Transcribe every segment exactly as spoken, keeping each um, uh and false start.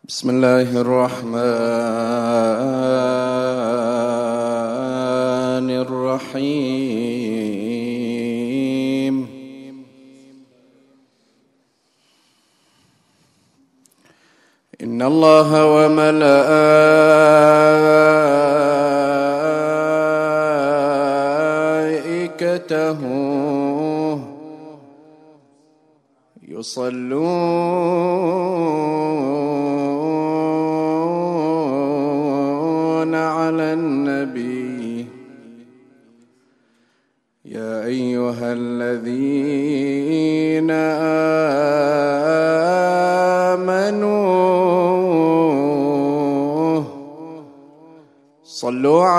بسم الله الرحمن الرحيم. إن الله وملائكته يصلون على النبي يا أيها الذين آمنوا صلوا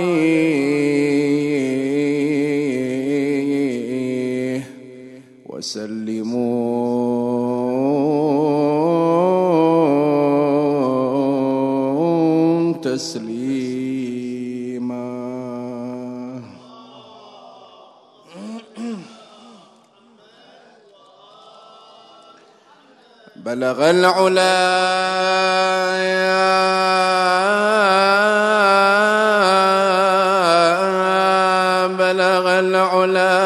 عليه وسلموا تسليما. بلغ العلا بلغ العلا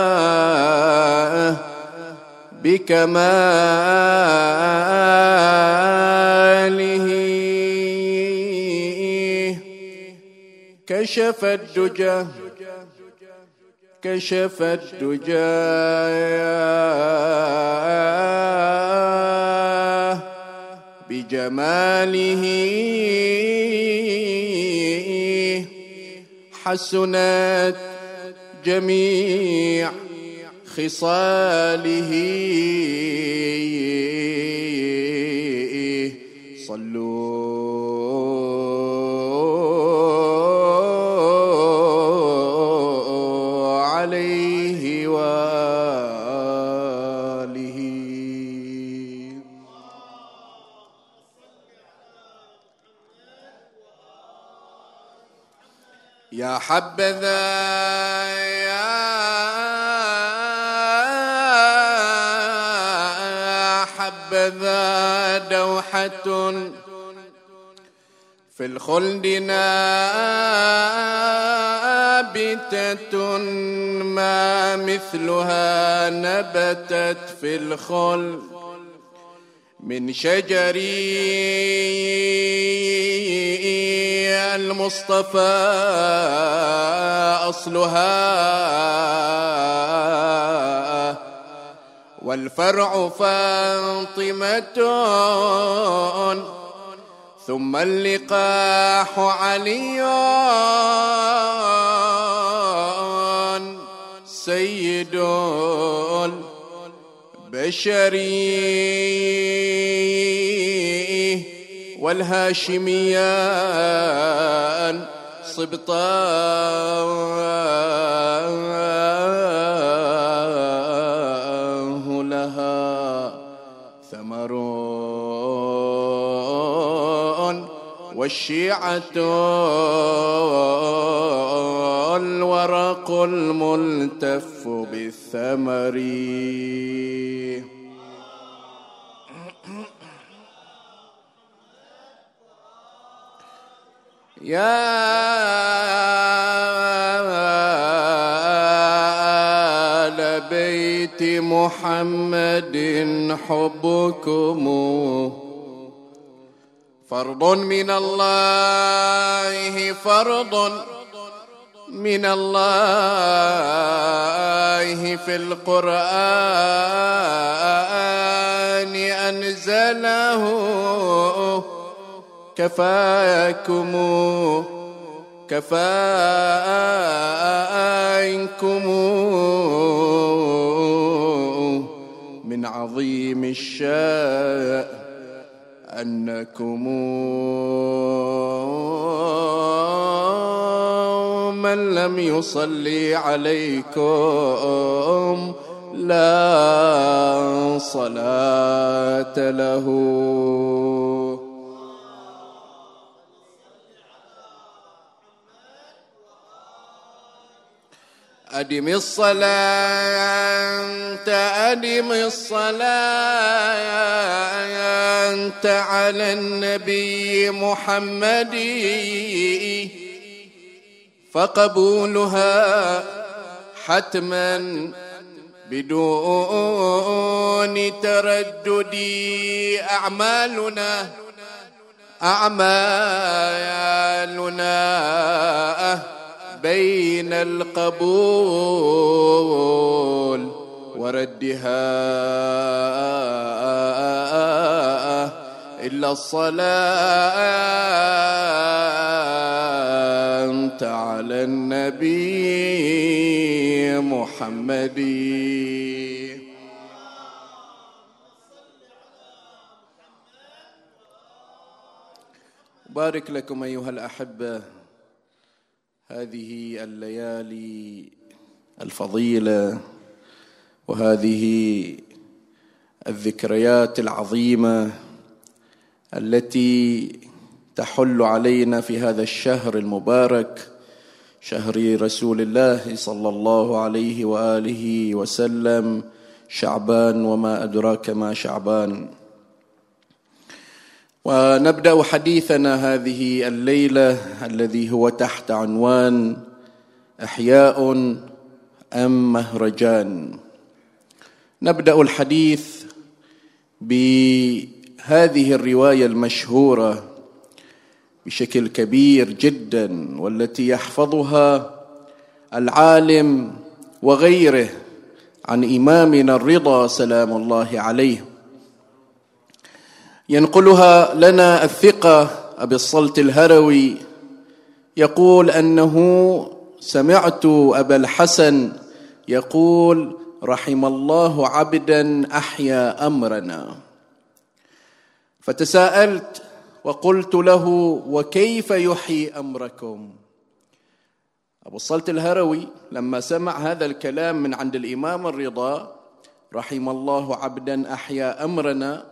بكماله كشف الدجى كشف الدجى بجماله حسنت جميع خصاله. صلوا عليه وآله. يا حبذا يا حبذا دوحة في الخلد نابتة ما مثلها نبتت في الخلد من شجر المصطفى أصلها والفرع فاطمة ثم اللقاح علي سيد البشري والهاشميان صبطاه لها ثمر والشيعة الورق الملتف بالثمر. يا آل بيت محمد حبكم فرض من الله فرض من الله في القرآن أنزله كفاكم كفاكم من عظيم الشأن أنكم من لم يصلي عليكم لا صلاة له. أدم الصلاة أدم الصلاة على النبي محمد فقبولها حتما بدون تردد. أعمالنا أعمالنا بين القبول وردها إلا الصلاة على النبي محمد. بارك لكم أيها الأحبة هذه الليالي الفضيلة وهذه الذكريات العظيمة التي تحل علينا في هذا الشهر المبارك، شهر رسول الله صلى الله عليه وآله وسلم، شعبان، وما أدراك ما شعبان. ونبدأ حديثنا هذه الليلة الذي هو تحت عنوان أحياء أم مهرجان. نبدأ الحديث بهذه الرواية المشهورة بشكل كبير جدا، والتي يحفظها العالم وغيره عن إمامنا الرضا سلام الله عليه. ينقلها لنا الثقة أبي الصلت الهروي، يقول أنه سمعت أبا الحسن يقول: رحم الله عبدا أحيا أمرنا. فتساءلت وقلت له: وكيف يحيي أمركم؟ أبو الصلت الهروي لما سمع هذا الكلام من عند الإمام الرضا، رحم الله عبدا أحيا أمرنا،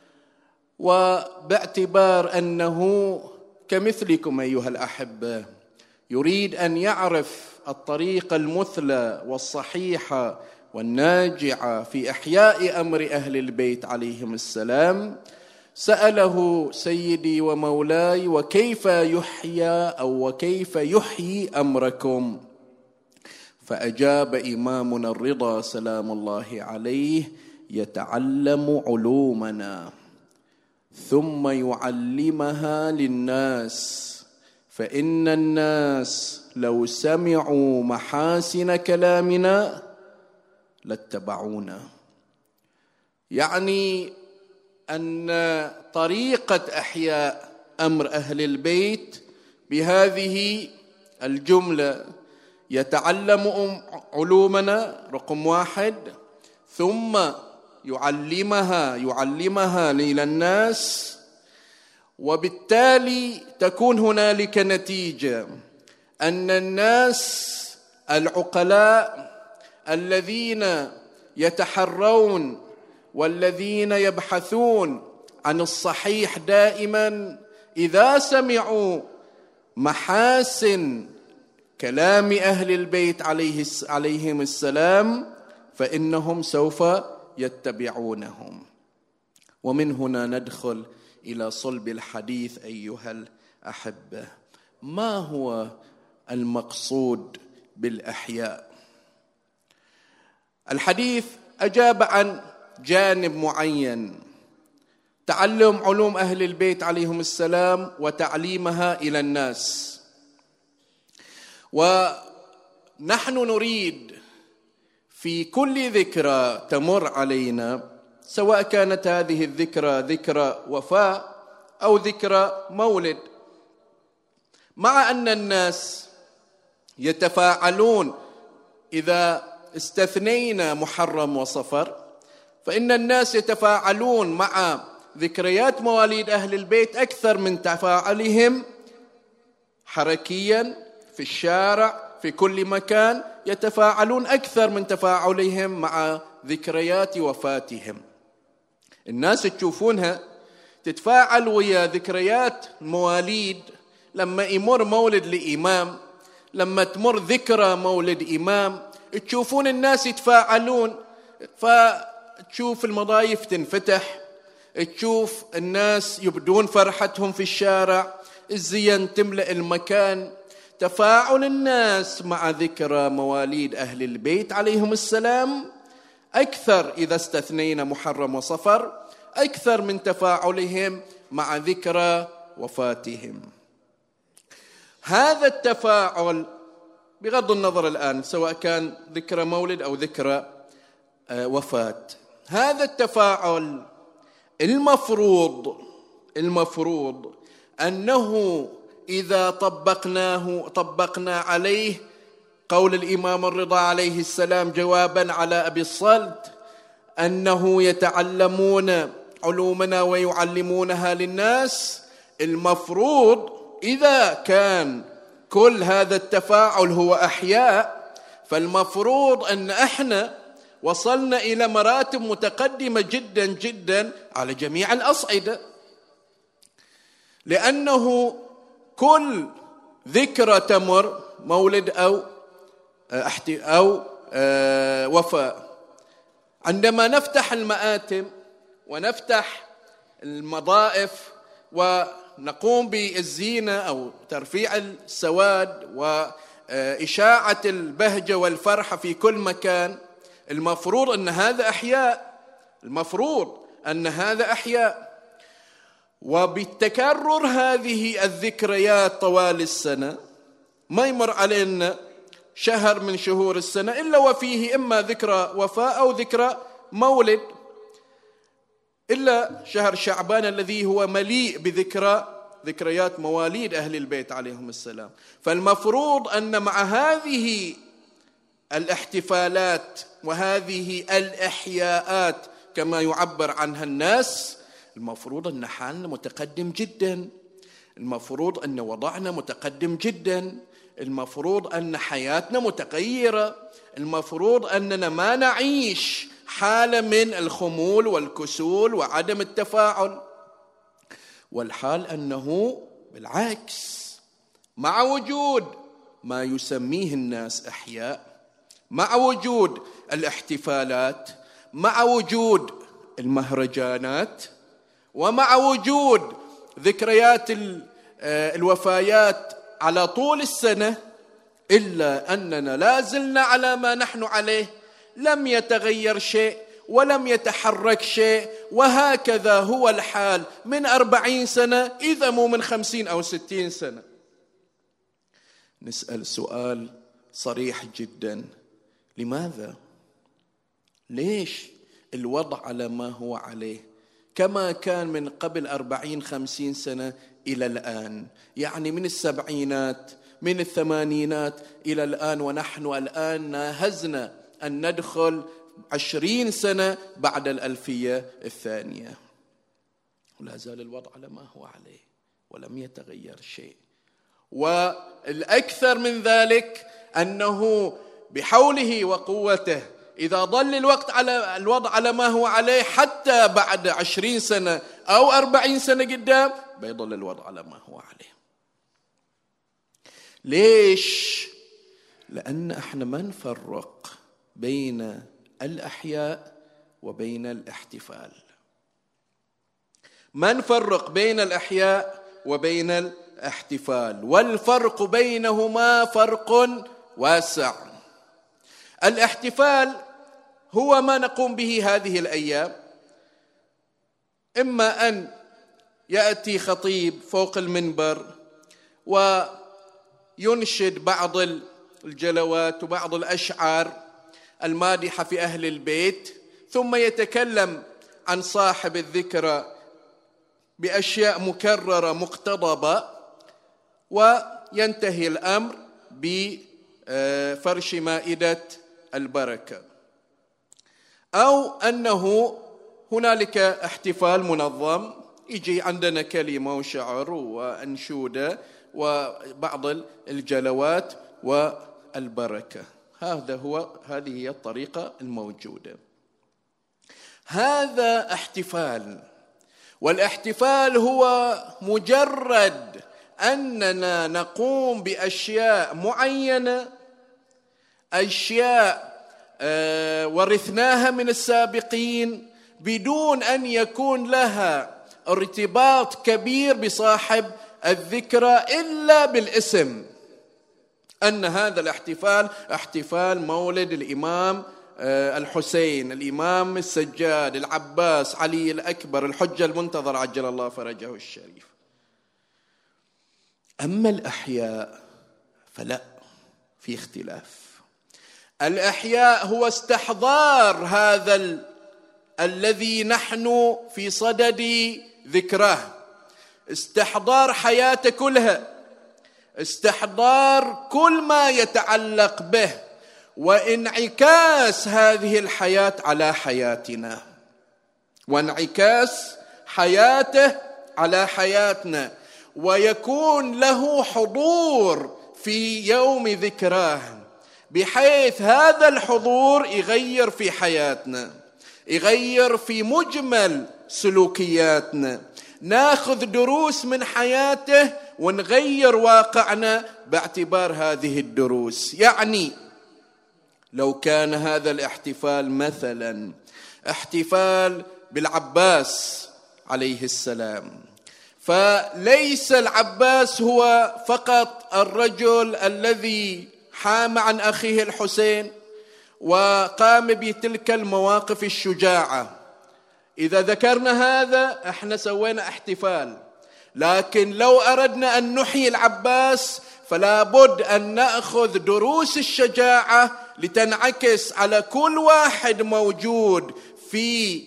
وباعتبار أنه كمثلكم أيها الأحبة يريد أن يعرف الطريقة المثلى والصحيحة والناجعة في إحياء أمر أهل البيت عليهم السلام، سأله سيدي ومولاي: وكيف يحيى أو وكيف يحيي أمركم؟ فأجاب إمامنا الرضا سلام الله عليه: يتعلم علومنا ثم يعلمها للناس، فإن الناس لو سمعوا محاسن كلامنا لاتبعونا. يعني أن طريقة إحياء أمر أهل البيت بهذه الجملة: يتعلم علومنا رقم واحد، ثم يعلمها يعلمها إلى الناس، وبالتالي تكون هنالك نتيجة أن الناس العقلاء الذين يتحرون والذين يبحثون عن الصحيح دائما، إذا سمعوا محاسن كلام أهل البيت عليه عليهم السلام فإنهم سوف يتبعونهم. ومن هنا ندخل إلى صلب الحديث أيها الأحبة. ما هو المقصود بالإحياء؟ الحديث أجاب عن جانب معين: تعلم علوم أهل البيت عليهم السلام وتعليمها إلى الناس. ونحن نريد في كل ذكرى تمر علينا، سواء كانت هذه الذكرى ذكرى وفاة أو ذكرى مولد، مع أن الناس يتفاعلون إذا استثنينا محرم وصفر، فإن الناس يتفاعلون مع ذكريات مواليد أهل البيت أكثر من تفاعلهم حركيا في الشارع في كل مكان، يتفاعلون أكثر من تفاعلهم مع ذكريات وفاتهم. الناس تشوفونها تتفاعل ويا ذكريات مواليد لما يمر مولد لإمام، لما تمر ذكرى مولد إمام تشوفون الناس يتفاعلون، فتشوف المضايف تنفتح، تشوف الناس يبدون فرحتهم في الشارع، الزين تملأ المكان. تفاعل الناس مع ذكرى مواليد أهل البيت عليهم السلام أكثر، إذا استثنينا محرم وصفر، أكثر من تفاعلهم مع ذكرى وفاتهم. هذا التفاعل بغض النظر الآن سواء كان ذكرى مولد أو ذكرى وفاة، هذا التفاعل المفروض المفروض أنه إذا طبقناه طبقنا عليه قول الإمام الرضا عليه السلام جوابا على أبي الصلت أنه يتعلمون علومنا ويعلمونها للناس، المفروض إذا كان كل هذا التفاعل هو أحياء، فالمفروض أن احنا وصلنا إلى مراتب متقدمة جدا جدا على جميع الأصعدة، لأنه كل ذكرى تمر مولد أو أو وفاة، عندما نفتح المآتم ونفتح المضائف ونقوم بالزينة أو ترفيع السواد وإشاعة البهجة والفرحة في كل مكان، المفروض أن هذا أحياء، المفروض أن هذا أحياء. وبالتكرر هذه الذكريات طوال السنة ما يمر علينا شهر من شهور السنة إلا وفيه إما ذكرى وفاة أو ذكرى مولد، إلا شهر شعبان الذي هو مليء بذكرى ذكريات مواليد أهل البيت عليهم السلام. فالمفروض أن مع هذه الاحتفالات وهذه الإحياءات كما يعبر عنها الناس، المفروض أن حالنا متقدم جدا، المفروض أن وضعنا متقدم جدا، المفروض أن حياتنا متغيرة، المفروض أننا ما نعيش حالة من الخمول والكسول وعدم التفاعل. والحال أنه بالعكس، مع وجود ما يسميه الناس أحياء، مع وجود الاحتفالات، مع وجود المهرجانات، ومع وجود ذكريات الوفيات على طول السنة، إلا أننا لا زلنا على ما نحن عليه، لم يتغير شيء ولم يتحرك شيء، وهكذا هو الحال من أربعين سنة إذا مو من خمسين أو ستين سنة. نسأل سؤال صريح جدا: لماذا؟ ليش الوضع على ما هو عليه كما كان من قبل أربعين خمسين سنة إلى الآن؟ يعني من السبعينات من الثمانينات إلى الآن، ونحن الآن ناهزنا أن ندخل عشرين سنة بعد الألفية الثانية، ولا زال الوضع على ما هو عليه ولم يتغير شيء. والأكثر من ذلك أنه بحوله وقوته إذا ظل الوقت على الوضع على ما هو عليه حتى بعد عشرين سنة أو أربعين سنة قدام بيظل الوضع على ما هو عليه. ليش؟ لأن احنا ما نفرق بين الأحياء وبين الاحتفال، ما نفرق بين الأحياء وبين الاحتفال، والفرق بينهما فرق واسع. الاحتفال هو ما نقوم به هذه الأيام، إما أن يأتي خطيب فوق المنبر وينشد بعض الجلوات وبعض الأشعار المادحة في أهل البيت، ثم يتكلم عن صاحب الذكرى بأشياء مكررة مقتضبة، وينتهي الأمر بفرش مائدة البركة. أو أنه هنالك احتفال منظم، يجي عندنا كلمة وشعر وأنشودة وبعض الجلوات والبركة. هذا هو هذه هي الطريقة الموجودة. هذا احتفال، والاحتفال هو مجرد أننا نقوم بأشياء معينة أشياء ورثناها من السابقين بدون أن يكون لها ارتباط كبير بصاحب الذكرى إلا بالاسم، أن هذا الاحتفال احتفال مولد الإمام الحسين، الإمام السجاد، العباس، علي الأكبر، الحجة المنتظر عجل الله فرجه الشريف. أما الأحياء فلا، في اختلاف. الأحياء هو استحضار هذا ال... الذي نحن في صدد ذكراه، استحضار حياته كلها، استحضار كل ما يتعلق به، وانعكاس هذه الحياة على حياتنا، وانعكاس حياته على حياتنا، ويكون له حضور في يوم ذكراه، بحيث هذا الحضور يغير في حياتنا، يغير في مجمل سلوكياتنا، ناخذ دروس من حياته ونغير واقعنا باعتبار هذه الدروس. يعني لو كان هذا الاحتفال مثلا احتفال بالعباس عليه السلام، فليس العباس هو فقط الرجل الذي حام عن أخيه الحسين وقام بتلك المواقف الشجاعة. إذا ذكرنا هذا احنا سوينا احتفال، لكن لو أردنا أن نحيي العباس فلا بد أن نأخذ دروس الشجاعة لتنعكس على كل واحد موجود في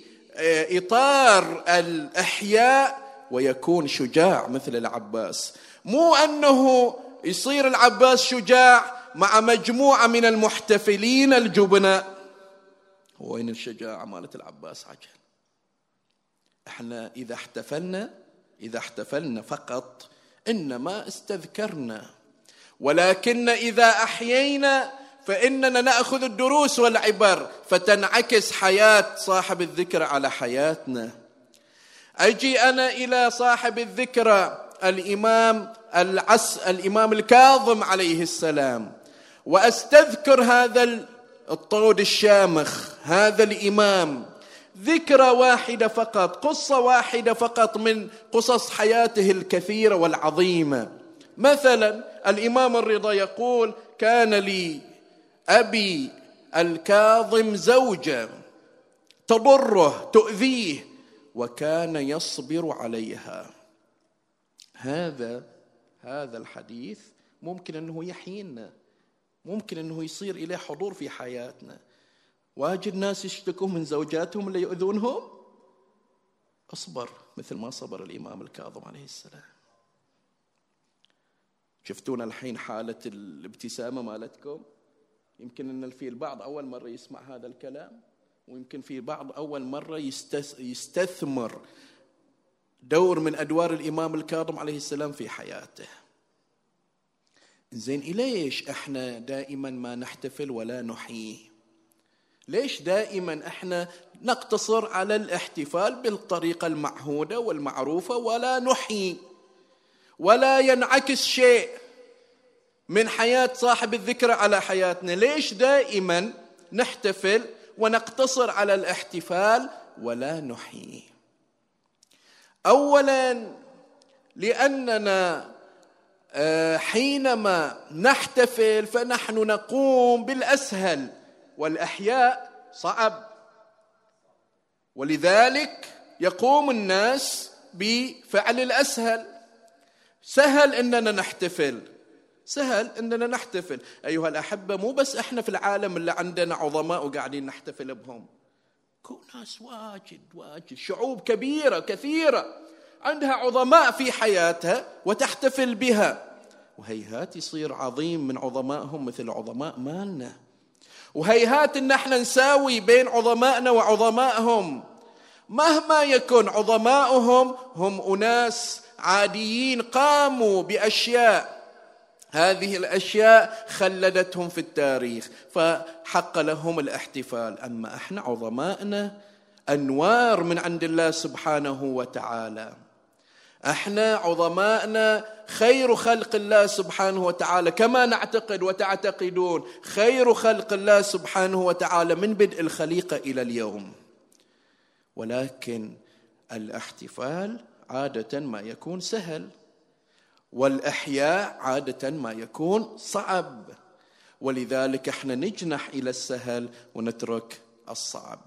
إطار الإحياء ويكون شجاع مثل العباس. مو أنه يصير العباس شجاع مع مجموعة من المحتفلين الجبناء. وين الشجاعة مالت العباس عجل؟ احنا إذا احتفلنا إذا احتفلنا فقط إنما استذكرنا، ولكن إذا أحيينا فإننا نأخذ الدروس والعبر فتنعكس حياة صاحب الذكرى على حياتنا. أجي أنا إلى صاحب الذكرى الإمام العس الإمام الكاظم عليه السلام، وأستذكر هذا الطود الشامخ، هذا الإمام، ذكرى واحدة فقط، قصة واحدة فقط من قصص حياته الكثيرة والعظيمة. مثلا الإمام الرضا يقول: كان لي أبي الكاظم زوجة تضره تؤذيه وكان يصبر عليها. هذا هذا الحديث ممكن أنه يحيينا، ممكن أنه يصير إليه حضور في حياتنا. واجد ناس يشتكوا من زوجاتهم اللي يؤذونهم، أصبر مثل ما صبر الإمام الكاظم عليه السلام. شفتونا الحين حالة الابتسامة مالتكم؟ يمكن أن في البعض أول مرة يسمع هذا الكلام، ويمكن في بعض أول مرة يستثمر دور من أدوار الإمام الكاظم عليه السلام في حياته. زين، ليش إحنا دائما ما نحتفل ولا نحيي؟ ليش دائما إحنا نقتصر على الاحتفال بالطريقة المعهودة والمعروفة ولا نحيي، ولا ينعكس شيء من حياة صاحب الذكرى على حياتنا؟ ليش دائما نحتفل ونقتصر على الاحتفال ولا نحيي؟ أولا لأننا حينما نحتفل فنحن نقوم بالأسهل، والأحياء صعب، ولذلك يقوم الناس بفعل الأسهل. سهل أننا نحتفل، سهل أننا نحتفل. أيها الأحبة، مو بس إحنا في العالم اللي عندنا عظماء وقاعدين نحتفل بهم، كون ناس واجد واجد، شعوب كبيرة كثيرة عندها عظماء في حياتها وتحتفل بها، وهيهات يصير عظيم من عظمائهم مثل عظماء مالنا، وهيهات إن احنا نساوي بين عظمائنا وعظمائهم. مهما يكون عظمائهم هم أناس عاديين قاموا بأشياء، هذه الأشياء خلدتهم في التاريخ فحق لهم الاحتفال. أما احنا عظمائنا أنوار من عند الله سبحانه وتعالى، احنا عظمائنا خير خلق الله سبحانه وتعالى، كما نعتقد وتعتقدون خير خلق الله سبحانه وتعالى من بدء الخليقة إلى اليوم. ولكن الاحتفال عادة ما يكون سهل، والإحياء عادة ما يكون صعب، ولذلك احنا نجنح إلى السهل ونترك الصعب.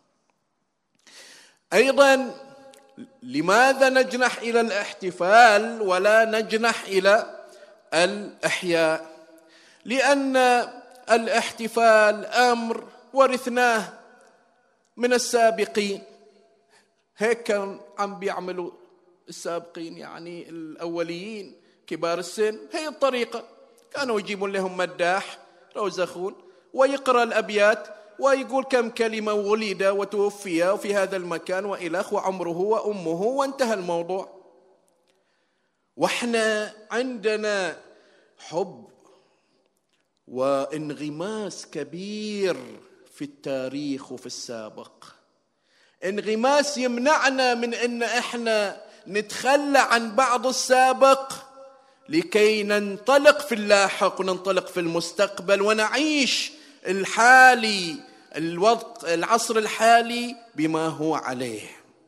أيضا لماذا نجنح إلى الاحتفال ولا نجنح إلى الإحياء؟ لأن الاحتفال أمر ورثناه من السابقين، هيك كان عم بيعملوا السابقين، يعني الأوليين كبار السن. هي الطريقة، كانوا يجيبون لهم مداح روزخون ويقرأ الأبيات ويقول كم كلمة ولد وتوفي وفي هذا المكان وإلخ وعمره وأمه، وانتهى الموضوع. واحنا عندنا حب وانغماس كبير في التاريخ وفي السابق، انغماس يمنعنا من ان احنا نتخلى عن بعض السابق لكي ننطلق في اللاحق وننطلق في المستقبل ونعيش الحالي الوضع العصر الحالي بما هو عليه.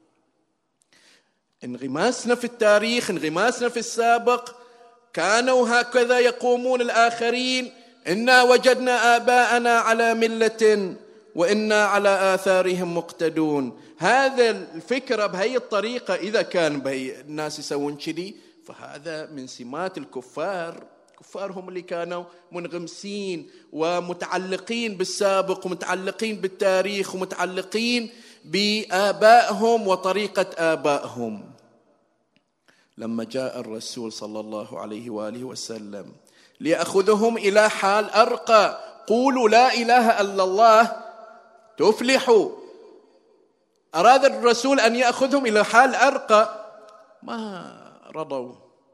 انغماسنا في التاريخ، انغماسنا في السابق، كانوا هكذا يقومون الآخرين: إنا وجدنا آباءنا على ملة وإنا على آثارهم مقتدون. هذا الفكرة بهي الطريقة، إذا كان بهي الناس يسوون كذي، فهذا من سمات الكفار. الكفار هم اللي كانوا منغمسين ومتعلقين بالسابق ومتعلقين بالتاريخ ومتعلقين بآبائهم وطريقة آبائهم. لما جاء الرسول صلى الله عليه وآله وسلم ليأخذهم إلى حال أرقى، قولوا لا إله إلا الله تفلحوا، أراد الرسول أن يأخذهم إلى حال أرقى، ما رضوا،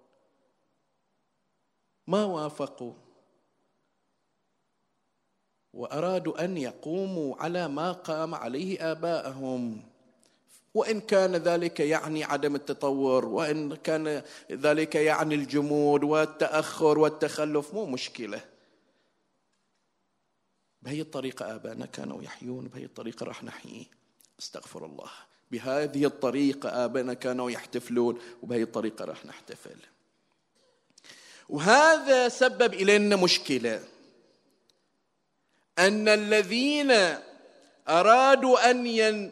ما وافقوا، وأرادوا أن يقوموا على ما قام عليه آباءهم، وإن كان ذلك يعني عدم التطور، وإن كان ذلك يعني الجمود والتأخر والتخلف، مو مشكلة. بهي الطريقة آباءنا كانوا يحيون، بهي الطريقة راح نحيي. استغفر الله. بهذه الطريقة آباءنا كانوا يحتفلون، وبهي الطريقة راح نحتفل. وهذا سبب إلينا مشكلة، أن الذين أرادوا أن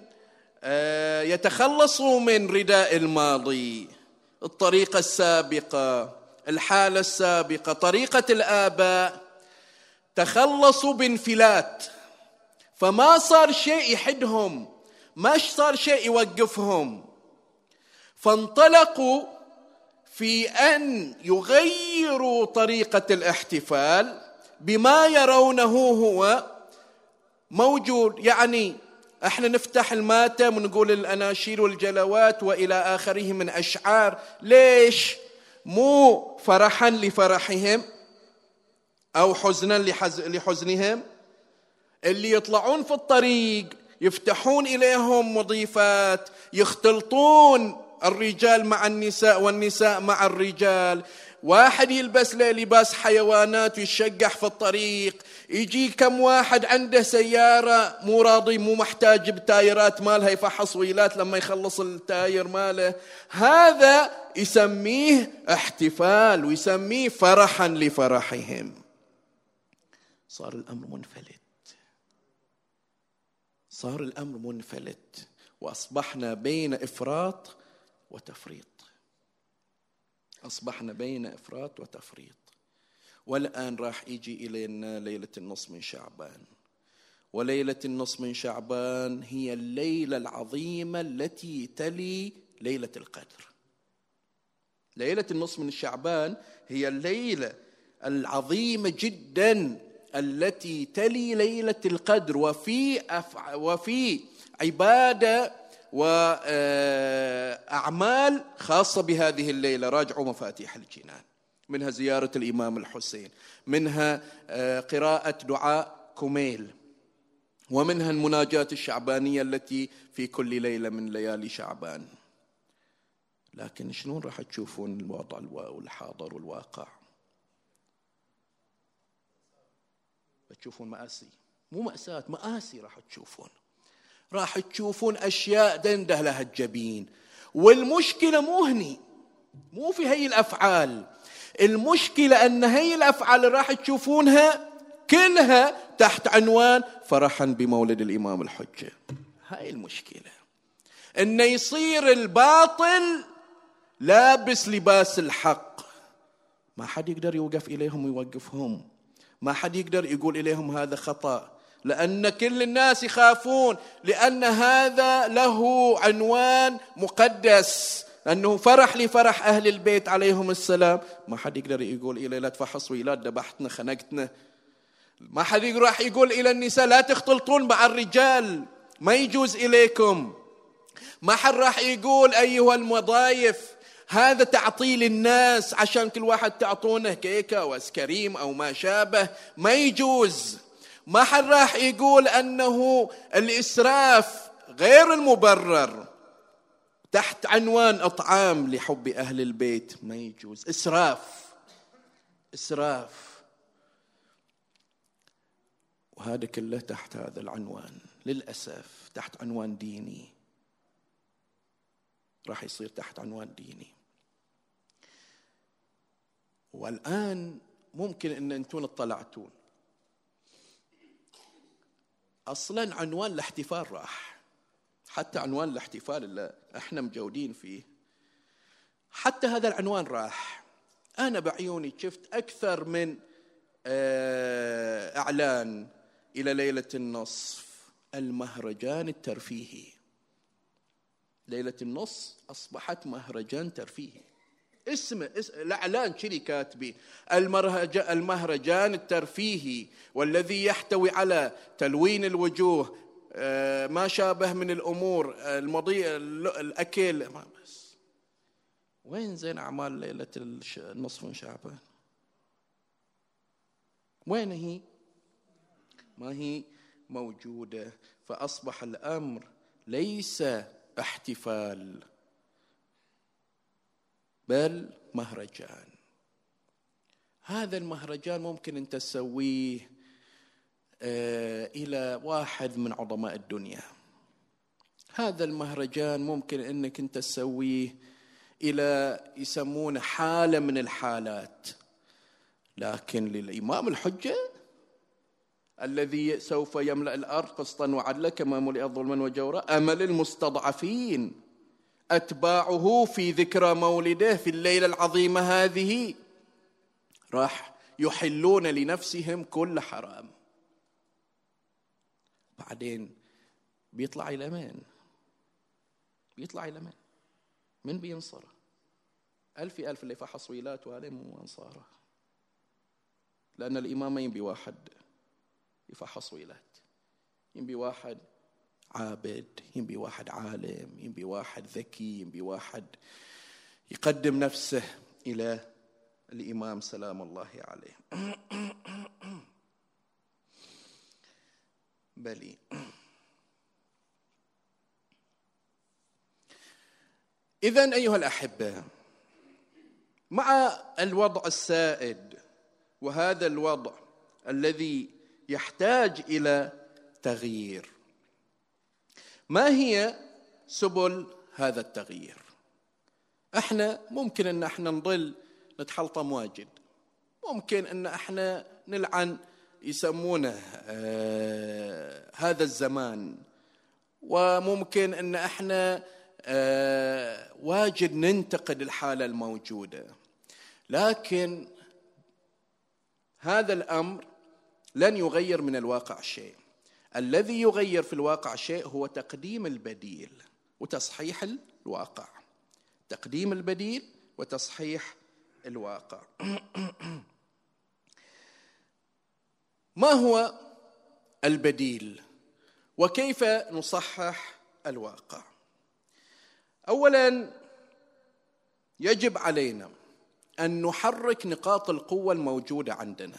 يتخلصوا من رداء الماضي، الطريقة السابقة، الحالة السابقة، طريقة الآباء، تخلصوا بانفلات، فما صار شيء يحدهم، ما صار شيء يوقفهم، فانطلقوا في أن يغيروا طريقة الاحتفال بما يرونه هو موجود. يعني احنا نفتح الماتم ونقول الأناشيد والجلوات وإلى آخره من أشعار، ليش؟ مو فرحا لفرحهم أو حزنا لحزنهم. اللي يطلعون في الطريق يفتحون إليهم مضيفات، يختلطون الرجال مع النساء والنساء مع الرجال، واحد يلبس له لباس حيوانات ويشجح في الطريق، يجي كم واحد عنده سيارة مو راضي، مو محتاج بتايرات مالها، يفحص ويلات لما يخلص التاير ماله. هذا يسميه احتفال ويسميه فرحا لفرحهم. صار الأمر منفلت، صار الأمر منفلت، وأصبحنا بين إفراط وتفريط، أصبحنا بين إفراط وتفريط. والآن راح يجي إلينا ليلة النصف من شعبان، وليلة النصف من شعبان هي الليلة العظيمة التي تلي ليلة القدر. ليلة النصف من شعبان هي الليلة العظيمة جدا التي تلي ليلة القدر، وفي أفع... وفي عبادة وأعمال خاصة بهذه الليلة. راجعوا مفاتيح الجنان، منها زيارة الإمام الحسين، منها قراءة دعاء كميل، ومنها المناجاة الشعبانية التي في كل ليلة من ليالي شعبان. لكن شلون راح تشوفون الوضع والحاضر والواقع؟ تشوفون مآسي، مو مأساة، مآسي راح تشوفون. راح تشوفون أشياء دنده لها الجبين. والمشكلة مو هني، مو في هي الأفعال، المشكلة أن هي الأفعال اللي راح تشوفونها كلها تحت عنوان فرحا بمولد الإمام الحجة. هاي المشكلة، أن يصير الباطل لابس لباس الحق، ما حد يقدر يوقف إليهم ويوقفهم، ما حد يقدر يقول إليهم هذا خطأ، لأن كل الناس يخافون، لأن هذا له عنوان مقدس، لأنه فرح لفرح أهل البيت عليهم السلام. ما حد يقدر يقول إليه لا تفحصوا لا ذبحتنا خنقتنا. ما حد راح يقول إلى النساء لا تختلطون مع الرجال، ما يجوز إليكم. ما حد راح يقول أيها المضايف هذا تعطيل الناس عشان كل واحد تعطونه كيكة أو أسكريم أو ما شابه، ما يجوز. ما حد راح يقول أنه الإسراف غير المبرر تحت عنوان أطعام لحب أهل البيت، ما يجوز. إسراف إسراف وهذا كله تحت هذا العنوان، للأسف تحت عنوان ديني، راح يصير تحت عنوان ديني. والآن ممكن أن أنتم اطلعتون أصلا عنوان الاحتفال راح، حتى عنوان الاحتفال اللي احنا مجودين فيه، حتى هذا العنوان راح. أنا بعيوني شفت أكثر من إعلان إلى ليلة النصف، المهرجان الترفيهي. ليلة النصف أصبحت مهرجان ترفيهي، اسمه اسم الإعلان شري كاتبي المهرجان الترفيهي، والذي يحتوي على تلوين الوجوه، ما شابه من الأمور المضيء، الأكل. بس وين زين أعمال ليلة النصف من شعبان؟ وين هي؟ ما هي موجودة. فأصبح الأمر ليس احتفال بل مهرجان. هذا المهرجان ممكن أن تسويه إلى واحد من عظماء الدنيا، هذا المهرجان ممكن أنك أنت تسويه إلى يسمونه حالة من الحالات، لكن للإمام الحجة الذي سوف يملأ الأرض قسطا وعدلا كما ملئت ظلما وجورا، أمل المستضعفين أتباعه في ذكرى مولده في الليلة العظيمة هذه، راح يحلون لنفسهم كل حرام. بعدين بيطلع إلى من؟ بيطلع إلى من؟ من بينصره؟ ألف ألف اللي فحص ويلات وهذا مو أنصاره، لأن الإمام ما ينبي واحد يفحص ويلات، ينبي واحد عابد، ينبي واحد عالم، ينبي واحد ذكي، ينبي واحد يقدم نفسه إلى الإمام سلام الله عليه. بلي إذن أيها الأحبة، مع الوضع السائد وهذا الوضع الذي يحتاج إلى تغيير، ما هي سبل هذا التغيير؟ احنا ممكن ان احنا نضل نتحلطم واجد، ممكن ان احنا نلعن يسمونه آه هذا الزمان، وممكن ان احنا آه واجد ننتقد الحالة الموجودة، لكن هذا الأمر لن يغير من الواقع شيء. الذي يغير في الواقع شيء هو تقديم البديل وتصحيح الواقع، تقديم البديل وتصحيح الواقع. ما هو البديل وكيف نصحح الواقع؟ أولاً يجب علينا أن نحرك نقاط القوة الموجودة عندنا،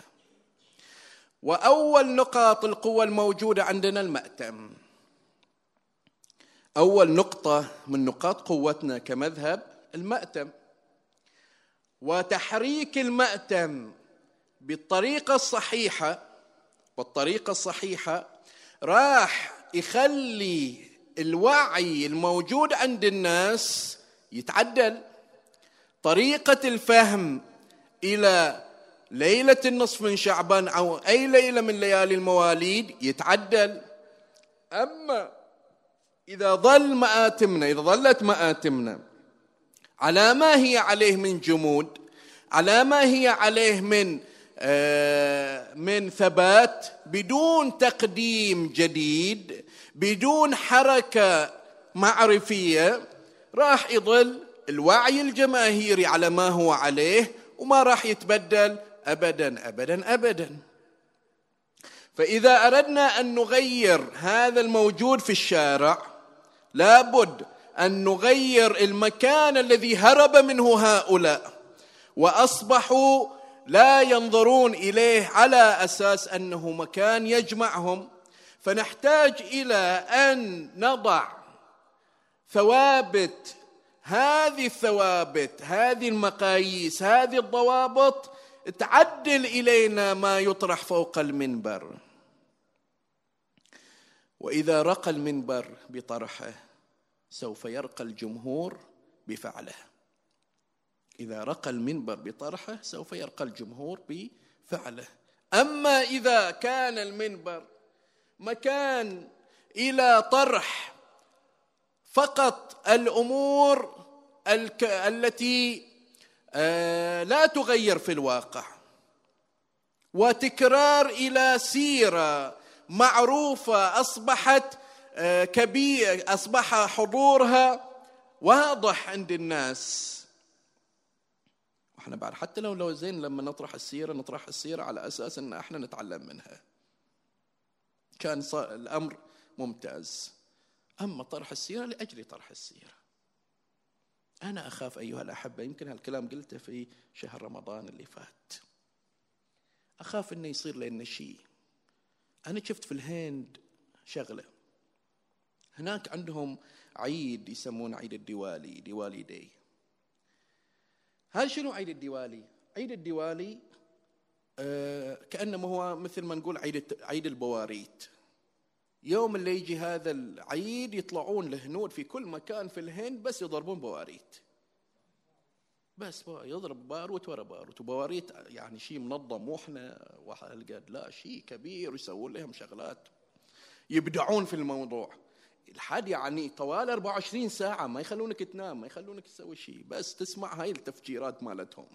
وأول نقاط القوة الموجودة عندنا المأتم. أول نقطة من نقاط قوتنا كمذهب المأتم وتحريك المأتم بالطريقة الصحيحة بالطريقة الصحيحة راح يخلي الوعي الموجود عند الناس يتعدل. طريقة الفهم إلى ليلة النصف من شعبان أو أي ليلة من ليالي المواليد يتعدل. أما إذا ظل مآتمنا إذا ظلت مآتمنا على ما هي عليه من جمود، على ما هي عليه من آه من ثبات، بدون تقديم جديد، بدون حركة معرفية، راح يظل الوعي الجماهيري على ما هو عليه وما راح يتبدل أبدا أبدا أبدا. فإذا أردنا أن نغير هذا الموجود في الشارع لابد أن نغير المكان الذي هرب منه هؤلاء وأصبحوا لا ينظرون إليه على أساس أنه مكان يجمعهم. فنحتاج إلى أن نضع ثوابت، هذه الثوابت، هذه المقاييس، هذه الضوابط تعدل إلينا ما يطرح فوق المنبر. وإذا رقى المنبر بطرحه سوف يرقى الجمهور بفعله. إذا رقى المنبر بطرحه سوف يرقى الجمهور بفعله. أما إذا كان المنبر مكان إلى طرح فقط الأمور الك... التي آه لا تغير في الواقع، وتكرار إلى سيرة معروفة أصبحت آه كبير، أصبح حضورها واضح عند الناس. وإحنا بعد حتى لو لو زين لما نطرح السيرة نطرح السيرة على أساس أن إحنا نتعلم منها، كان الأمر ممتاز. أما طرح السيرة لأجل طرح السيرة، أنا أخاف أيها الأحبة، يمكن هالكلام قلته في شهر رمضان اللي فات، أخاف أنه يصير لنا شيء. أنا شفت في الهند شغلة، هناك عندهم عيد يسمونه عيد الديوالي، ديوالي داي. هل شنو عيد الديوالي؟ عيد الديوالي آه كأنه هو مثل ما نقول عيد عيد البواريت. يوم اللي يجي هذا العيد يطلعون الهنود في كل مكان في الهند بس يضربون بواريت، بس يضرب باروت ورا باروت، وبواريت يعني شيء منظم، مو احنا وهالقد، لا شيء كبير، يسوون لهم شغلات يبدعون في الموضوع الحد، يعني طوال أربعة وعشرين ساعة ما يخلونك تنام، ما يخلونك تسوي شيء، بس تسمع هاي التفجيرات مالتهم.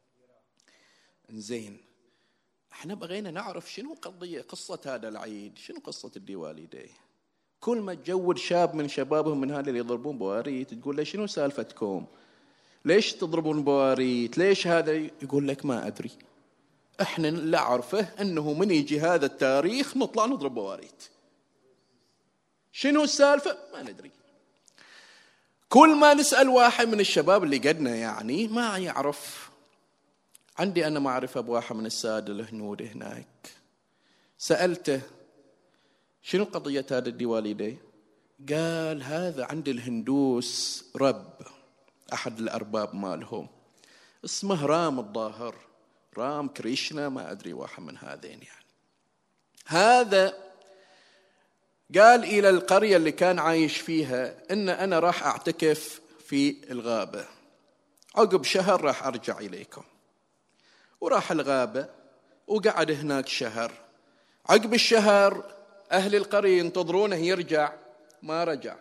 زين، احنا بغينا نعرف شنو قضية قصة هذا العيد، شنو قصة الديوالي داي. كل ما تجود شاب من شبابهم من هذا اللي يضربون بواريت تقول له شنو سالفتكم، ليش تضربون بواريت، ليش هذا، يقول لك ما أدري، احنا اللي أعرفه أنه من يجي هذا التاريخ نطلع نضرب بواريت، شنو السالفة ما ندري. كل ما نسأل واحد من الشباب اللي قدنا يعني ما يعرف. عندي أنا معرفة بواحد من السادة الهنود هناك، سألته شنو قضية هذا الديوالي داي؟ قال هذا عند الهندوس رب، أحد الأرباب مالهم اسمه رام الظاهر، رام كريشنا ما أدري، واحد من هذين يعني. هذا قال إلى القرية اللي كان عايش فيها إن أنا راح أعتكف في الغابة، عقب شهر راح أرجع إليكم. وراح الغابة وقعد هناك شهر. عقب الشهر أهل القرية ينتظرونه يرجع، ما رجع.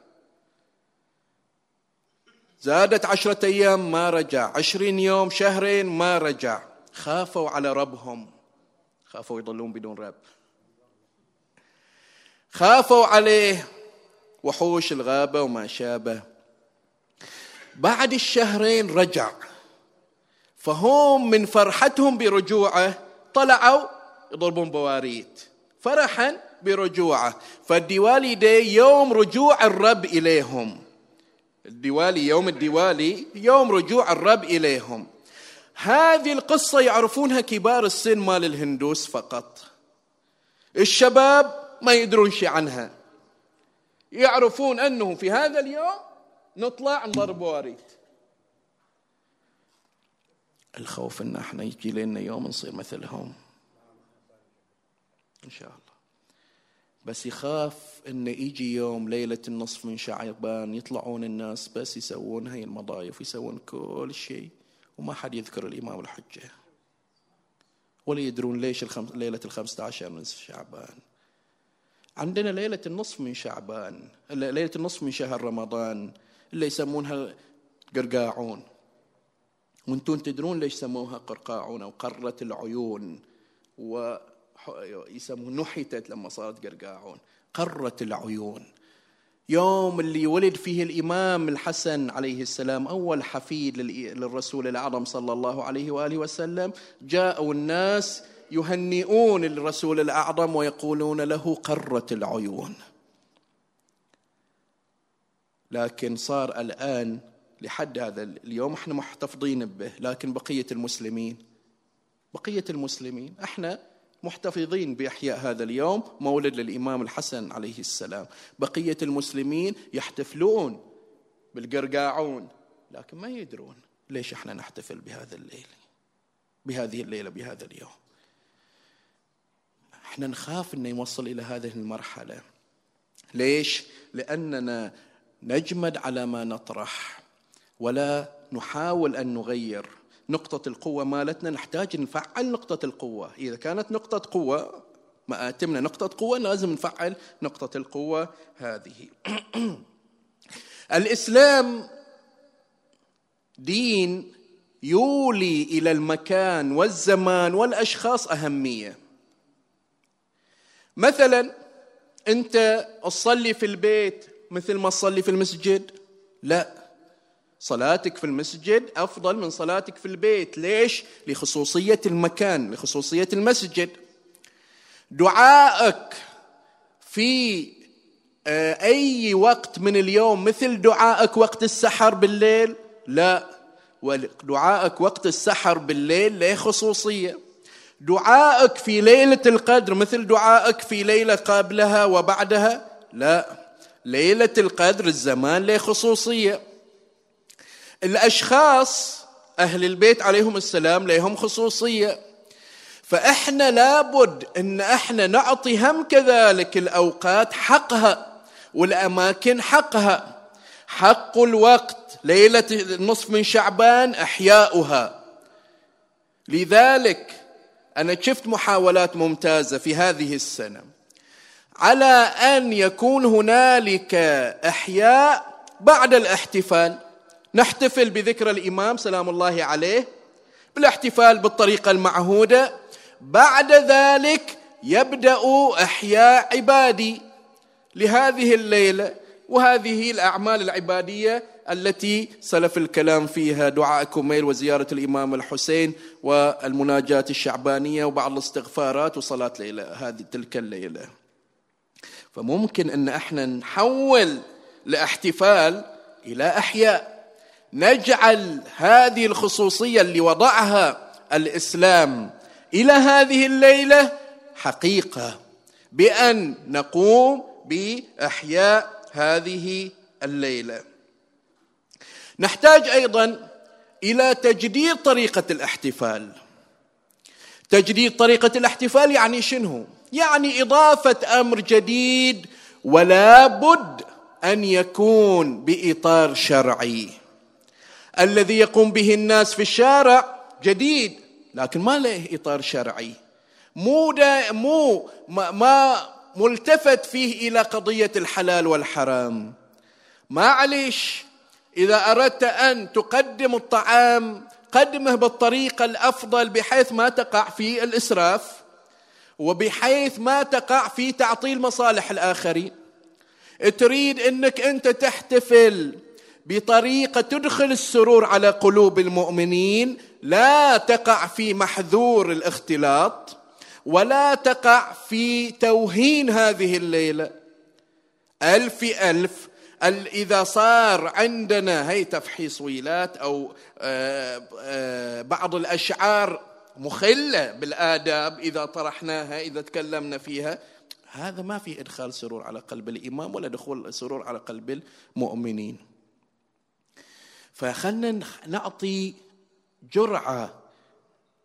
زادت عشرة أيام ما رجع، عشرين يوم، شهرين ما رجع. خافوا على ربهم، خافوا يضلون بدون رب، خافوا عليه وحوش الغابة وما شابه. بعد الشهرين رجع، فهم من فرحتهم برجوعه طلعوا يضربون بواريت فرحا برجوعه. فالديوالي داي يوم رجوع الرب إليهم، الديوالي يوم الديوالي يوم رجوع الرب إليهم. هذه القصة يعرفونها كبار السن مال الهندوس فقط، الشباب ما يدرون شيء عنها. يعرفون أنه في هذا اليوم نطلع نضرب بواريت، الخوف إن احنا يجي لنا يوم نصير مثلهم إن شاء الله. بس يخاف إن يجي يوم ليلة النصف من شعبان يطلعون الناس بس يسوون هاي المضايف، يسوون كل شيء، وما حد يذكر الإمام الحجة، ولا يدرون ليش الخمس ليلة الخمسة عشر من شعبان. عندنا ليلة النصف من شعبان، ليلة النصف من شهر رمضان اللي يسمونها قرقاعون، وانتم تدرون ليش سموها قرقاعون أو قرة العيون، ويسموه نحتت لما صارت قرقاعون. قرة العيون يوم اللي ولد فيه الإمام الحسن عليه السلام أول حفيد للرسول الأعظم صلى الله عليه وآله وسلم، جاءوا الناس يهنئون الرسول الأعظم ويقولون له قرة العيون. لكن صار الآن لحد هذا اليوم احنا محتفظين به، لكن بقية المسلمين بقية المسلمين احنا محتفظين بإحياء هذا اليوم مولد للإمام الحسن عليه السلام. بقية المسلمين يحتفلون بالقرقاعون، لكن ما يدرون ليش احنا نحتفل بهذا الليل بهذه الليلة بهذا اليوم. احنا نخاف أن يوصل إلى هذه المرحلة. ليش؟ لأننا نجمد على ما نطرح ولا نحاول أن نغير نقطة القوة مالتنا. نحتاج نفعل نقطة القوة. إذا كانت نقطة قوة مآتمنا نقطة قوة، لازم نفعل نقطة القوة هذه. الإسلام دين يولي إلى المكان والزمان والأشخاص أهمية. مثلا أنت تصلي في البيت مثل ما تصلي في المسجد؟ لا، صلاتك في المسجد أفضل من صلاتك في البيت. ليش؟ لخصوصية المكان، لخصوصية المسجد. دعائك في أي وقت من اليوم مثل دعائك وقت السحر بالليل؟ لا، ودعائك وقت السحر بالليل له خصوصية. دعائك في ليلة القدر مثل دعائك في ليلة قبلها وبعدها؟ لا، ليلة القدر الزمان له خصوصية. الأشخاص أهل البيت عليهم السلام لهم خصوصية. فإحنا لابد أن إحنا نعطي هم كذلك الأوقات حقها والأماكن حقها. حق الوقت ليلة النصف من شعبان إحياؤها. لذلك أنا شفت محاولات ممتازة في هذه السنة على أن يكون هنالك إحياء بعد الاحتفال. نحتفل بذكرى الإمام سلام الله عليه بالاحتفال بالطريقة المعهودة، بعد ذلك يبدأ إحياء عبادي لهذه الليلة وهذه الأعمال العبادية التي سلف الكلام فيها، دعاء كميل وزيارة الإمام الحسين والمناجاة الشعبانية وبعض الاستغفارات وصلاة ليلة هذه تلك الليلة. فممكن أن احنا نحول الاحتفال إلى أحياء، نجعل هذه الخصوصية اللي وضعها الإسلام إلى هذه الليلة حقيقة، بأن نقوم بإحياء هذه الليلة. نحتاج أيضا إلى تجديد طريقة الاحتفال. تجديد طريقة الاحتفال يعني شنو؟ يعني إضافة أمر جديد، ولا بد أن يكون بإطار شرعي. الذي يقوم به الناس في الشارع جديد لكن ما له إطار شرعي، مو دا مو ما, ما ملتفت فيه إلى قضية الحلال والحرام. معليش، إذا أردت أن تقدم الطعام قدمه بالطريقة الأفضل بحيث ما تقع في الإسراف وبحيث ما تقع في تعطيل مصالح الآخرين. تريد أنك أنت تحتفل بطريقة تدخل السرور على قلوب المؤمنين، لا تقع في محذور الاختلاط ولا تقع في توهين هذه الليلة. ألف ألف إذا صار عندنا هي تفحيص ويلات أو بعض الأشعار مخلة بالآداب إذا طرحناها إذا تكلمنا فيها، هذا ما في إدخال سرور على قلب الإمام ولا دخول سرور على قلب المؤمنين. فخلنا نعطي جرعة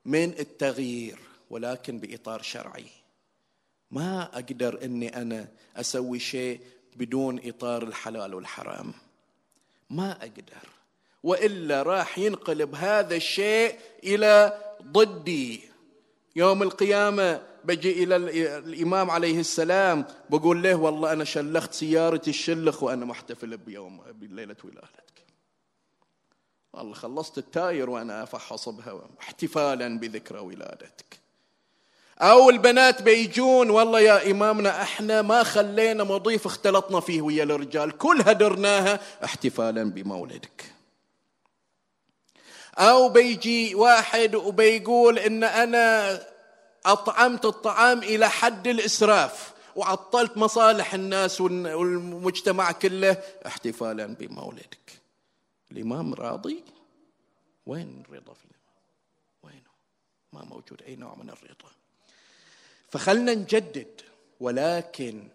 من التغيير، ولكن بإطار شرعي. ما أقدر أني أنا أسوي شيء بدون إطار الحلال والحرام، ما أقدر، وإلا راح ينقلب هذا الشيء إلى ضدي. يوم القيامة بجي إلى الإمام عليه السلام بقول له والله أنا شلخت سيارتي الشلخ وأنا محتفل بيوم بليلة ولادتك، والله خلصت التاير وأنا أفحص بها احتفالا بذكرى ولادتك. أو البنات بيجون والله يا إمامنا إحنا ما خلينا مضيف اختلطنا فيه ويا الرجال، كل هدرناها احتفالا بمولدك. أو بيجي واحد وبيقول إن أنا أطعمت الطعام إلى حد الإسراف وعطلت مصالح الناس والمجتمع كله احتفالا بمولدك. الإمام راضي؟ وين الرضا في الإمام؟ وينه؟ ما موجود أي نوع من الرضا. فخلنا نجدد، ولكن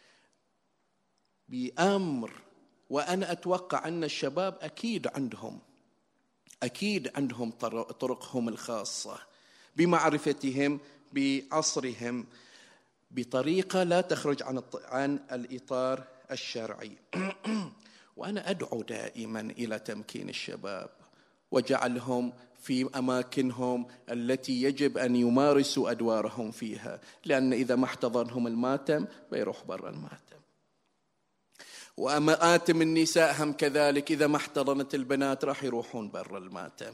بأمر. وأنا أتوقع أن الشباب أكيد عندهم أكيد عندهم طرقهم الخاصة بمعرفتهم بعصرهم بطريقة لا تخرج عن عن الإطار الشرعي. وأنا أدعو دائما إلى تمكين الشباب وجعلهم في أماكنهم التي يجب أن يمارسوا أدوارهم فيها، لأن إذا ما احتضنهم الماتم بيروح برا الماتم. ومآتم النساء هم كذلك، إذا ما احتضنت البنات راح يروحون برا الماتم.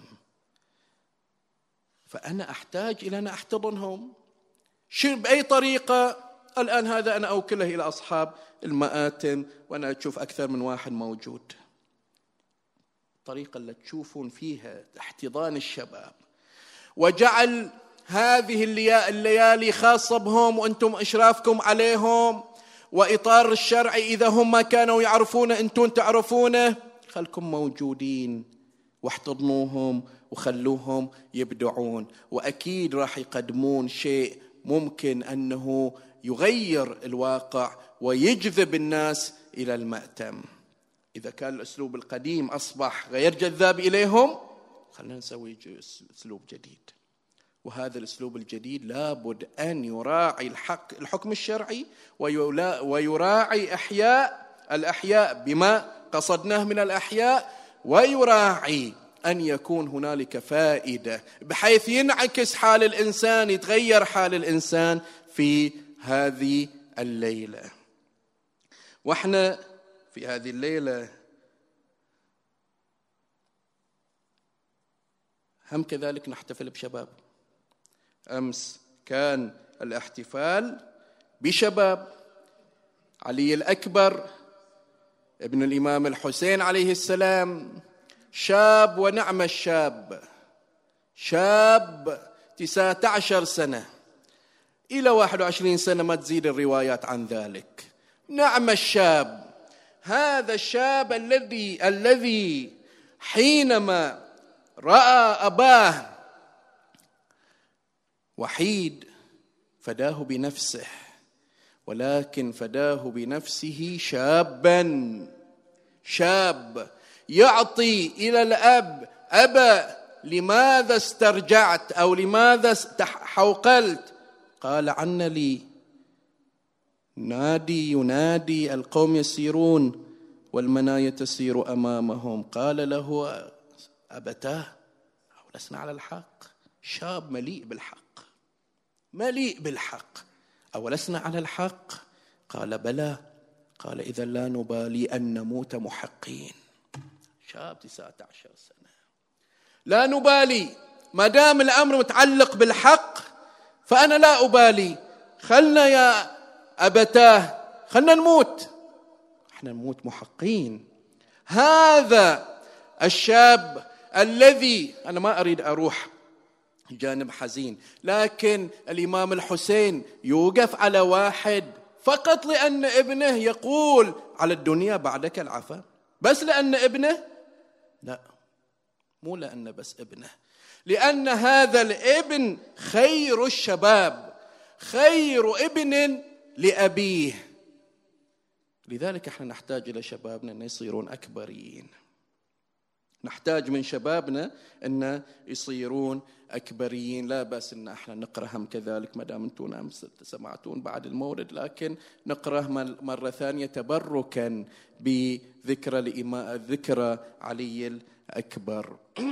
فأنا أحتاج إلى أن أحتضنهم شو بأي طريقة. الآن هذا أنا أوكله إلى أصحاب المآتم، وأنا أشوف أكثر من واحد موجود. الطريقة اللي تشوفون فيها احتضان الشباب وجعل هذه الليالي خاصة بهم وأنتم إشرافكم عليهم، وإطار الشرعي إذا هم ما كانوا يعرفونه أنتم تعرفونه، خلكم موجودين واحتضنوهم وخلوهم يبدعون، وأكيد راح يقدمون شيء ممكن أنه يغير الواقع ويجذب الناس إلى المأتم. إذا كان الأسلوب القديم أصبح غير جذاب إليهم، خلينا نسوي أسلوب جديد. وهذا الأسلوب الجديد لابد أن يراعي الحق الحكم الشرعي ويراعي أحياء الأحياء بما قصدناه من الأحياء، ويراعي أن يكون هنالك فائدة بحيث ينعكس حال الإنسان، يتغير حال الإنسان في هذه الليلة. وإحنا في هذه الليلة هم كذلك نحتفل بشباب. أمس كان الاحتفال بشباب علي الأكبر ابن الإمام الحسين عليه السلام، شاب ونعم الشاب، شاب تسعة عشر سنة إلى واحد وعشرين سنة، ما تزيد الروايات عن ذلك. نعم الشاب، هذا الشاب الذي الذي حينما رأى أباه وحيد فداه بنفسه، ولكن فداه بنفسه شابا شاب يعطي إلى الأب: أبا لماذا استرجعت أو لماذا حوقلت؟ قال: عن لي نادي ينادي القوم يسيرون والمنايا تسير أمامهم. قال له: أبتاه أولسنا على الحق؟ شاب مليء بالحق مليء بالحق، أولسنا على الحق؟ قال: بلى. قال: إذا لا نبالي أن نموت محقين. شاب تسعة عشر سنة، لا نبالي ما دام الأمر متعلق بالحق فأنا لا أبالي، خلنا يا أبتاه خلنا نموت، احنا نموت محقين. هذا الشاب الذي، أنا ما أريد أروح جانب حزين، لكن الإمام الحسين يوقف على واحد فقط لأن ابنه يقول: على الدنيا بعدك العفا. بس لأن ابنه؟ لا، مو لأن بس ابنه، لأن هذا الابن خير الشباب، خير ابن لأبيه. لذلك احنا نحتاج إلى شبابنا أن يصيرون أكبرين، نحتاج من شبابنا أن يصيرون أكبريين. لا بأس أن احنا نقرأهم كذلك ما دام أنتم أمس سمعتون بعد المولد، لكن نقرأ مرة ثانية تبركا بذكرى الإمام ذكرى علي الأكبر.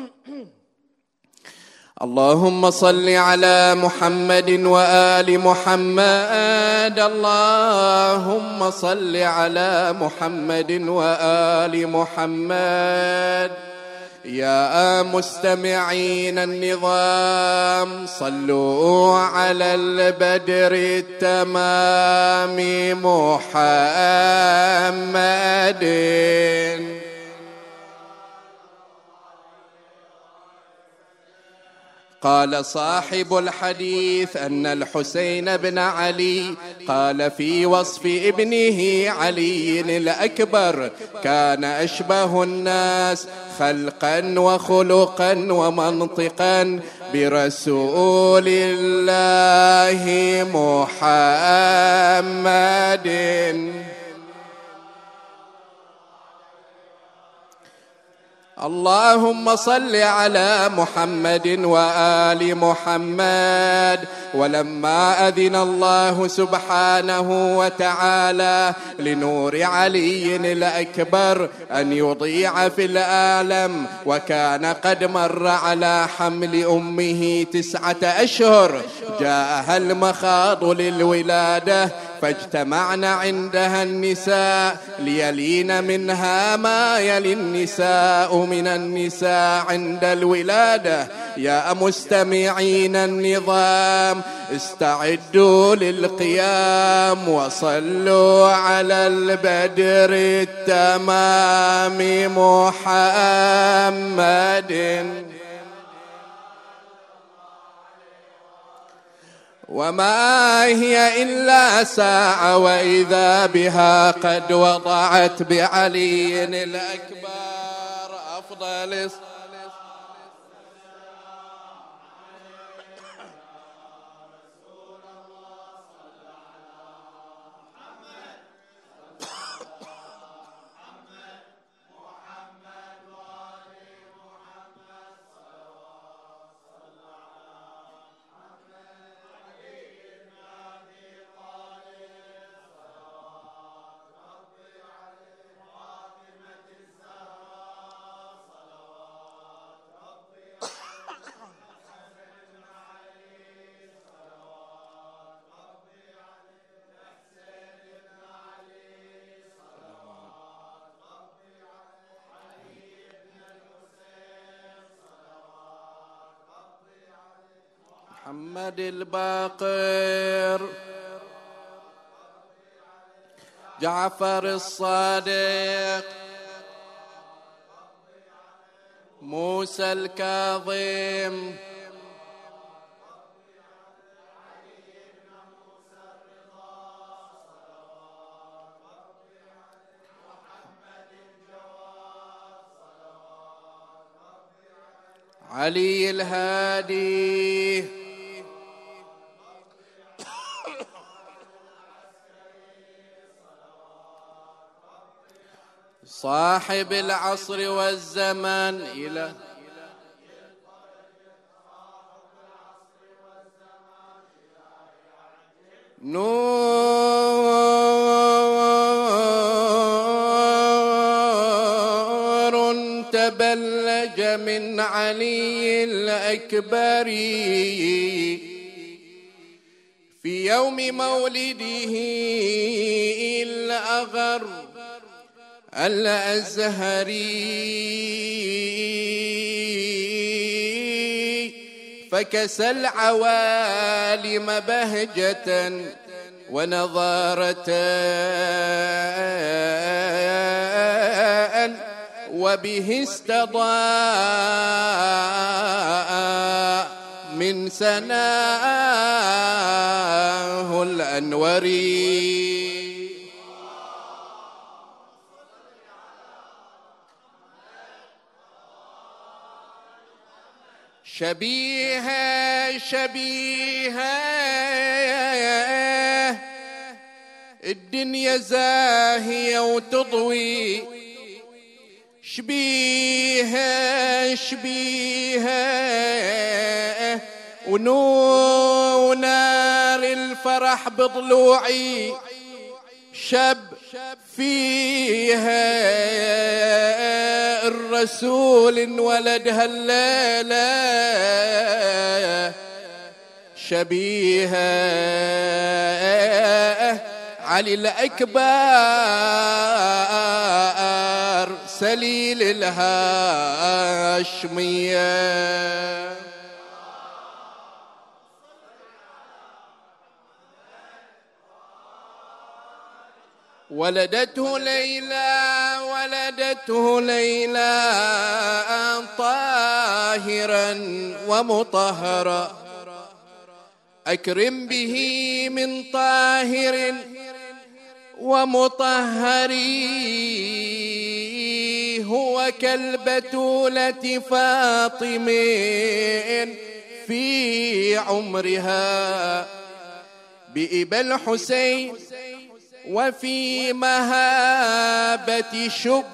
اللهم صل على محمد وآل محمد. اللهم صل على محمد وآل محمد. يا مستمعين النظام صلوا على البدر التمام محمد. قال صاحب الحديث أن الحسين بن علي قال في وصف ابنه علي الأكبر: كان أشبه الناس خلقا وخلقا ومنطقا برسول الله محمد. اللهم صل على محمد وآل محمد. ولما أذن الله سبحانه وتعالى لنور علي الأكبر أن يضيع في العالم، وكان قد مر على حمل أمه تسعة أشهر، جاءها المخاض للولادة، فاجتمعن عندها النساء ليلين منها ما يلي النساء من النساء عند الولادة. يا مستمعين النظام استعدوا للقيام وصلوا على البدر التمام محمد. وما هي إلا ساعة وإذا بها قد وضعت بعلي الأكبر أفضل محمد الباقر، جعفر الصادق، موسى الكاظم، علي الهادي، صاحب العصر والزمان إلى نور تبلج من علي الأكبر في يوم مولده الأغر الأزهري، فكسى العوالم بهجة ونظارة، وبه استضاء من سناه الأنوري. شبيهة شبيهة الدنيا زاهية وتضوي، شبيها شبيها ونار الفرح بضلوعي شب فيها الرسول انولد هالليلة شبيها علي الأكبر سليل الهاشمية. ولدته ليلى ولدته ليلى طاهرا ومطهرا أكرم به من طاهر ومطهر هو كالبتولة فاطم في عمرها بإبا الحسين وفي مهابة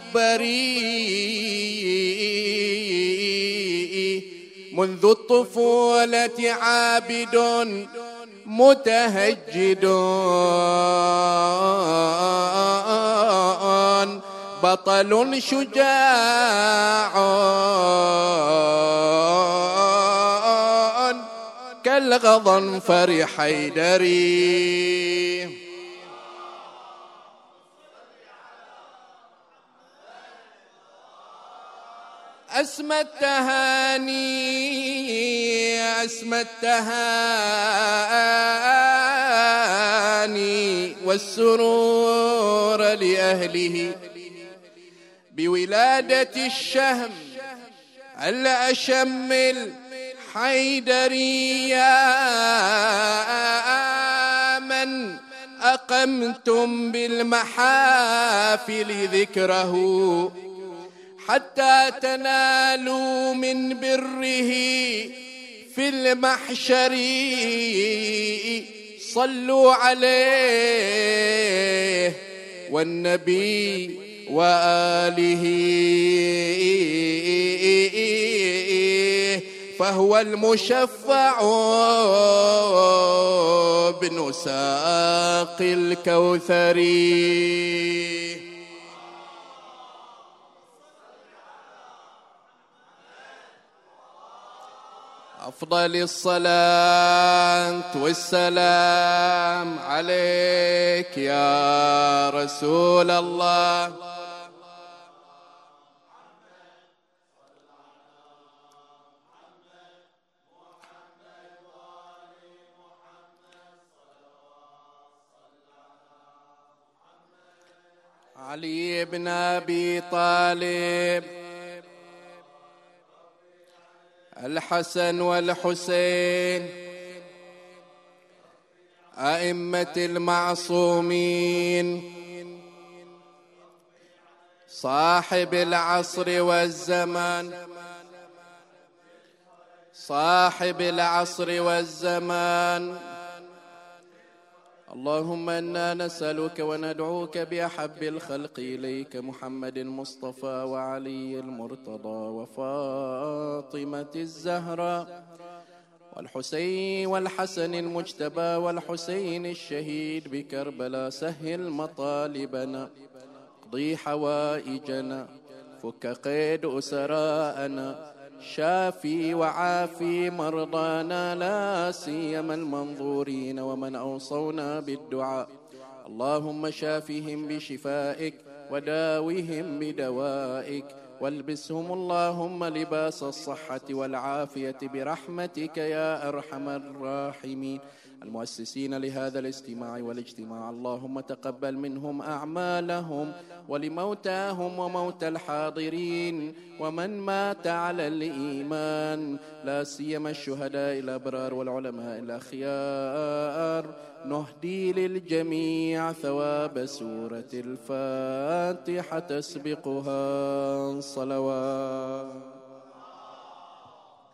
شبري منذ الطفولة عابد متهجد بطل شجاع كالغضنفر حيدري. أسمى التهاني أسمى التهاني والسرور لأهله بولادة الشهم الأشم الحيدري يا من أقمتم بالمحافل ذكره حتى تنالوا من بره في المحشر. صلوا عليه والنبي وآله فهو المشفع بن ساق الكوثر. أفضل الصلاة والسلام عليك يا رسول الله. علي بن أبي طالب الحسن والحسين أئمة المعصومين صاحب العصر والزمان صاحب العصر والزمان. اللهم إنا نسألك وندعوك بأحب الخلق إليك محمد المصطفى وعلي المرتضى وفاطمة الزهراء والحسين والحسن المجتبى والحسين الشهيد بكربلاء. سهل مطالبنا اقضي حوائجنا فك قيد أسراءنا شافي وعافي مرضانا لا سيما المنظورين ومن أوصونا بالدعاء. اللهم شافهم بشفائك وداوهم بدوائك والبسهم اللهم لباس الصحة والعافية برحمتك يا أرحم الراحمين. المؤسسين لهذا الاجتماع والاجتماع اللهم تقبل منهم أعمالهم ولموتاهم وموتى الحاضرين ومن مات على الإيمان لا سيما الشهداء الأبرار والعلماء الأخيار. نهدي للجميع ثواب سورة الفاتحة تسبقها صلوات.